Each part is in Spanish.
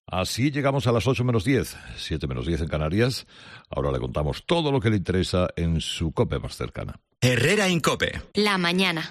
Así llegamos a las 8 menos 10, 7 menos 10 en Canarias. Ahora le contamos todo lo que le interesa en su COPE más cercana. Herrera en COPE. La mañana.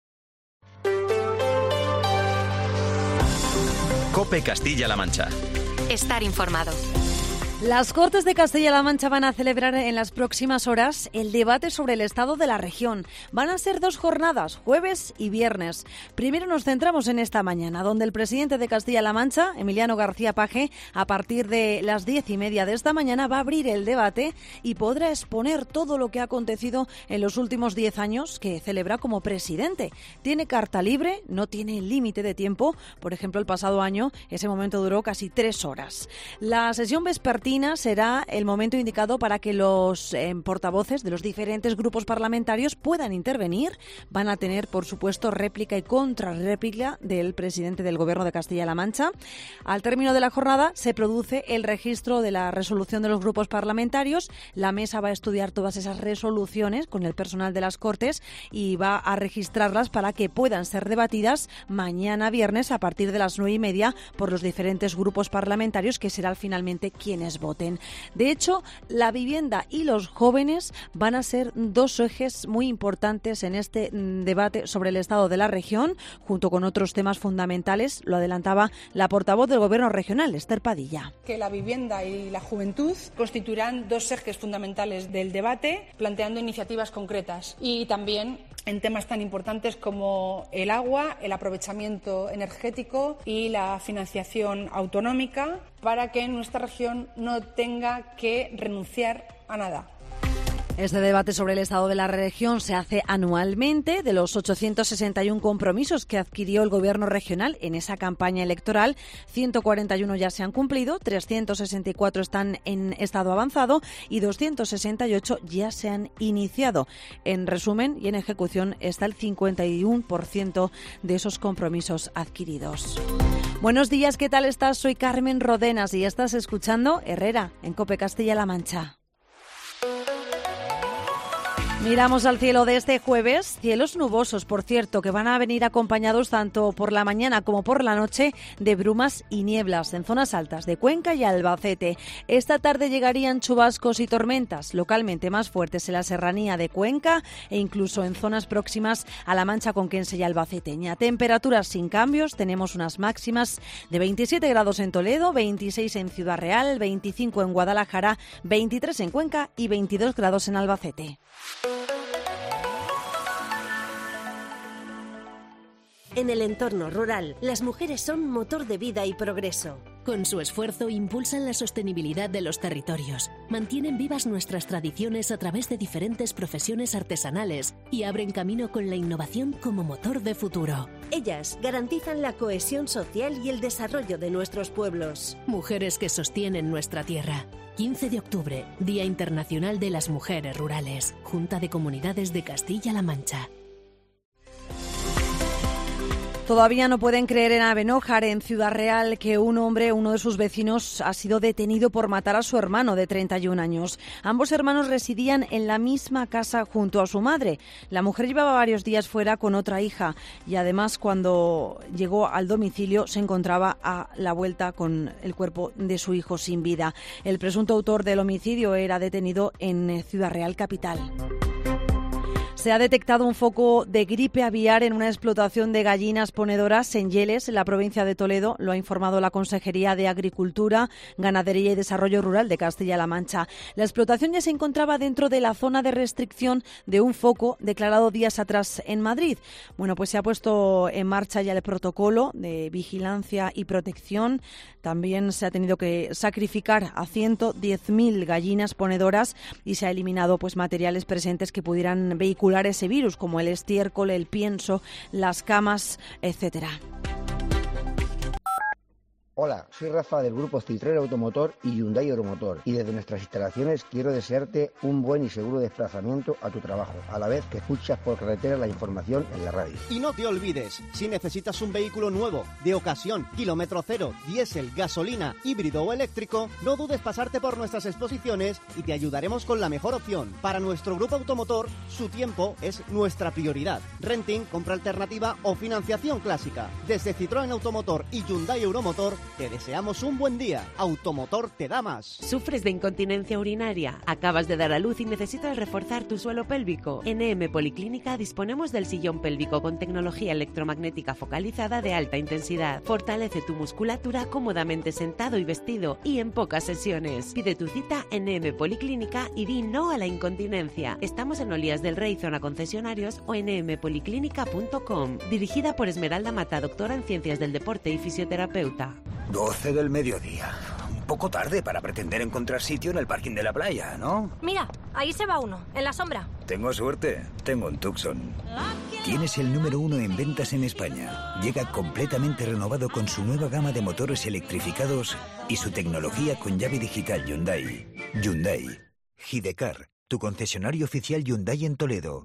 COPE Castilla-La Mancha. Estar informado. Las Cortes de Castilla-La Mancha van a celebrar en las próximas horas el debate sobre el estado de la región. Van a ser 2 jornadas, jueves y viernes. Primero nos centramos en esta mañana, donde el presidente de Castilla-La Mancha, Emiliano García Paje, a partir de las 10:30 de esta mañana va a abrir el debate y podrá exponer todo lo que ha acontecido en los últimos 10 años que celebra como presidente. Tiene carta libre, no tiene límite de tiempo. Por ejemplo, el pasado año ese momento duró casi 3 horas. La sesión vespertina será el momento indicado para que los portavoces de los diferentes grupos parlamentarios puedan intervenir. Van a tener, por supuesto, réplica y contrarréplica del presidente del Gobierno de Castilla-La Mancha. Al término de la jornada se produce el registro de la resolución de los grupos parlamentarios. La mesa va a estudiar todas esas resoluciones con el personal de las Cortes y va a registrarlas para que puedan ser debatidas mañana viernes a partir de las 9:30 por los diferentes grupos parlamentarios, que serán finalmente quienes voten. De hecho, la vivienda y los jóvenes van a ser 2 ejes muy importantes en este debate sobre el estado de la región, junto con otros temas fundamentales. Lo adelantaba la portavoz del Gobierno regional, Esther Padilla. Que la vivienda y la juventud constituirán 2 ejes fundamentales del debate, planteando iniciativas concretas y también en temas tan importantes como el agua, el aprovechamiento energético y la financiación autonómica, para que nuestra región no tenga que renunciar a nada. Este debate sobre el estado de la región se hace anualmente. De los 861 compromisos que adquirió el Gobierno regional en esa campaña electoral, 141 ya se han cumplido, 364 están en estado avanzado y 268 ya se han iniciado. En resumen y en ejecución está el 51% de esos compromisos adquiridos. Buenos días, ¿qué tal estás? Soy Carmen Rodenas y estás escuchando Herrera en COPE Castilla-La Mancha. Miramos al cielo de este jueves, cielos nubosos, por cierto, que van a venir acompañados tanto por la mañana como por la noche de brumas y nieblas en zonas altas de Cuenca y Albacete. Esta tarde llegarían chubascos y tormentas, localmente más fuertes en la serranía de Cuenca e incluso en zonas próximas a la Mancha Conquense y albaceteña. Temperaturas sin cambios, tenemos unas máximas de 27 grados en Toledo, 26 en Ciudad Real, 25 en Guadalajara, 23 en Cuenca y 22 grados en Albacete. En el entorno rural, las mujeres son motor de vida y progreso. Con su esfuerzo impulsan la sostenibilidad de los territorios, mantienen vivas nuestras tradiciones a través de diferentes profesiones artesanales y abren camino con la innovación como motor de futuro. Ellas garantizan la cohesión social y el desarrollo de nuestros pueblos. Mujeres que sostienen nuestra tierra. 15 de octubre, Día Internacional de las Mujeres Rurales. Junta de Comunidades de Castilla-La Mancha. Todavía no pueden creer en Abenójar, en Ciudad Real, que un hombre, uno de sus vecinos, ha sido detenido por matar a su hermano de 31 años. Ambos hermanos residían en la misma casa junto a su madre. La mujer llevaba varios días fuera con otra hija y además cuando llegó al domicilio se encontraba a la vuelta con el cuerpo de su hijo sin vida. El presunto autor del homicidio era detenido en Ciudad Real capital. Se ha detectado un foco de gripe aviar en una explotación de gallinas ponedoras en Yeles, en la provincia de Toledo. Lo ha informado la Consejería de Agricultura, Ganadería y Desarrollo Rural de Castilla-La Mancha. La explotación ya se encontraba dentro de la zona de restricción de un foco declarado días atrás en Madrid. Bueno, pues se ha puesto en marcha ya el protocolo de vigilancia y protección. También se ha tenido que sacrificar a 110.000 gallinas ponedoras y se ha eliminado pues materiales presentes que pudieran vehicular ese virus, como el estiércol, el pienso, las camas, etcétera. Hola, soy Rafa del grupo Citroën Automotor y Hyundai Euromotor y desde nuestras instalaciones quiero desearte un buen y seguro desplazamiento a tu trabajo, a la vez que escuchas por carretera la información en la radio. Y no te olvides, si necesitas un vehículo nuevo, de ocasión, kilómetro cero, diésel, gasolina, híbrido o eléctrico, no dudes pasarte por nuestras exposiciones y te ayudaremos con la mejor opción. Para nuestro grupo automotor, su tiempo es nuestra prioridad. Renting, compra alternativa o financiación clásica. Desde Citroën Automotor y Hyundai Euromotor Te deseamos un buen día. Automotor te da más. ¿Sufres de incontinencia urinaria? ¿Acabas de dar a luz y necesitas reforzar tu suelo pélvico? En EM Policlínica disponemos del sillón pélvico con tecnología electromagnética focalizada de alta intensidad. Fortalece tu musculatura cómodamente sentado y vestido y en pocas sesiones. Pide tu cita en EM Policlínica y di no a la incontinencia. Estamos en Olías del Rey, zona concesionarios, o en empoliclínica.com. Dirigida por Esmeralda Mata, doctora en Ciencias del Deporte y fisioterapeuta. 12 del mediodía. Un poco tarde para pretender encontrar sitio en el parking de la playa, ¿no? Mira, ahí se va uno, en la sombra. Tengo suerte. Tengo un Tucson. Tienes el número 1 en ventas en España. Llega completamente renovado con su nueva gama de motores electrificados y su tecnología con llave digital Hyundai. Hyundai. Gidecar, tu concesionario oficial Hyundai en Toledo.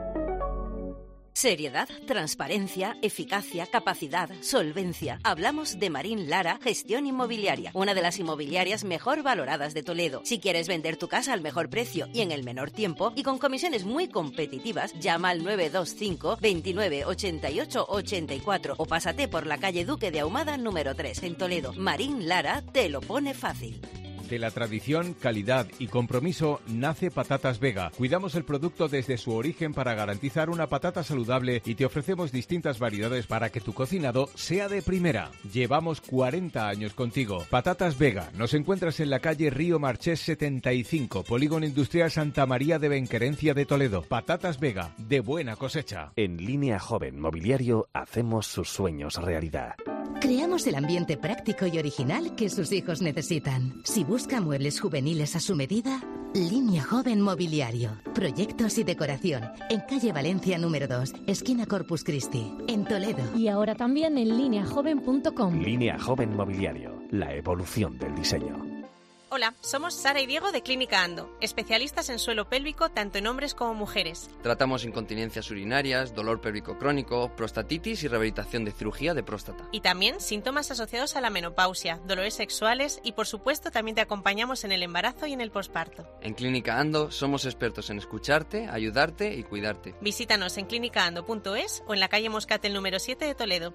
Seriedad, transparencia, eficacia, capacidad, solvencia. Hablamos de Marín Lara Gestión Inmobiliaria, una de las inmobiliarias mejor valoradas de Toledo. Si quieres vender tu casa al mejor precio y en el menor tiempo y con comisiones muy competitivas, llama al 925 29 88 84 o pásate por la calle Duque de Ahumada número 3 en Toledo. Marín Lara te lo pone fácil. De la tradición, calidad y compromiso nace Patatas Vega. Cuidamos el producto desde su origen para garantizar una patata saludable y te ofrecemos distintas variedades para que tu cocinado sea de primera. Llevamos 40 años contigo. Patatas Vega. Nos encuentras en la calle Río Marchés 75, Polígono Industrial Santa María de Benquerencia de Toledo. Patatas Vega, de buena cosecha. En Línea Joven Mobiliario hacemos sus sueños realidad. Creamos el ambiente práctico y original que sus hijos necesitan. Si busca muebles juveniles a su medida, Línea Joven Mobiliario. Proyectos y decoración. En calle Valencia número 2, esquina Corpus Christi, en Toledo. Y ahora también en lineajoven.com. Línea Joven Mobiliario. La evolución del diseño. Hola, somos Sara y Diego de Clínica Ando, especialistas en suelo pélvico tanto en hombres como mujeres. Tratamos incontinencias urinarias, dolor pélvico crónico, prostatitis y rehabilitación de cirugía de próstata. Y también síntomas asociados a la menopausia, dolores sexuales y por supuesto también te acompañamos en el embarazo y en el posparto. En Clínica Ando somos expertos en escucharte, ayudarte y cuidarte. Visítanos en clinicaando.es o en la calle Moscatel número 7 de Toledo.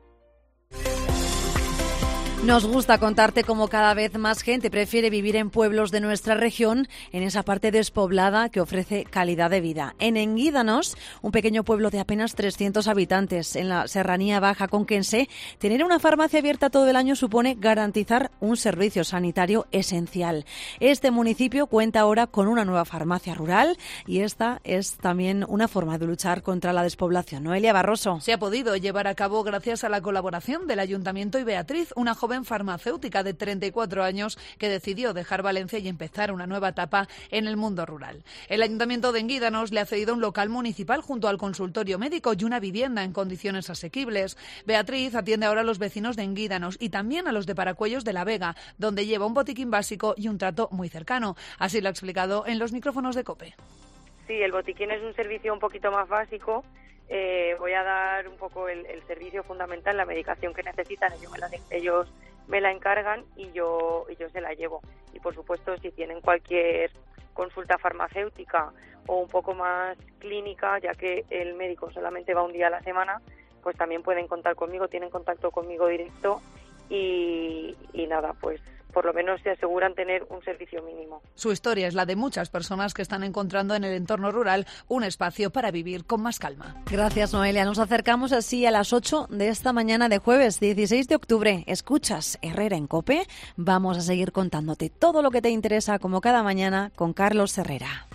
Nos gusta contarte cómo cada vez más gente prefiere vivir en pueblos de nuestra región, en esa parte despoblada que ofrece calidad de vida. En Enguídanos, un pequeño pueblo de apenas 300 habitantes en la serranía baja conquense, tener una farmacia abierta todo el año supone garantizar un servicio sanitario esencial. Este municipio cuenta ahora con una nueva farmacia rural y esta es también una forma de luchar contra la despoblación. Noelia Barroso. Se ha podido llevar a cabo gracias a la colaboración del Ayuntamiento y Beatriz, una joven farmacéutica de 34 años que decidió dejar Valencia y empezar una nueva etapa en el mundo rural. El Ayuntamiento de Enguídanos le ha cedido un local municipal junto al consultorio médico y una vivienda en condiciones asequibles. Beatriz atiende ahora a los vecinos de Enguídanos y también a los de Paracuellos de la Vega, donde lleva un botiquín básico y un trato muy cercano. Así lo ha explicado en los micrófonos de COPE. Sí, el botiquín es un servicio un poquito más básico. Voy a dar un poco el servicio fundamental, la medicación que necesitan, ellos me la encargan y yo se la llevo. Y por supuesto, si tienen cualquier consulta farmacéutica o un poco más clínica, ya que el médico solamente va un día a la semana, pues también pueden contar conmigo, tienen contacto conmigo directo y nada, pues por lo menos se aseguran tener un servicio mínimo. Su historia es la de muchas personas que están encontrando en el entorno rural un espacio para vivir con más calma. Gracias, Noelia. Nos acercamos así a las 8 de esta mañana de jueves 16 de octubre. Escuchas Herrera en COPE. Vamos a seguir contándote todo lo que te interesa como cada mañana con Carlos Herrera.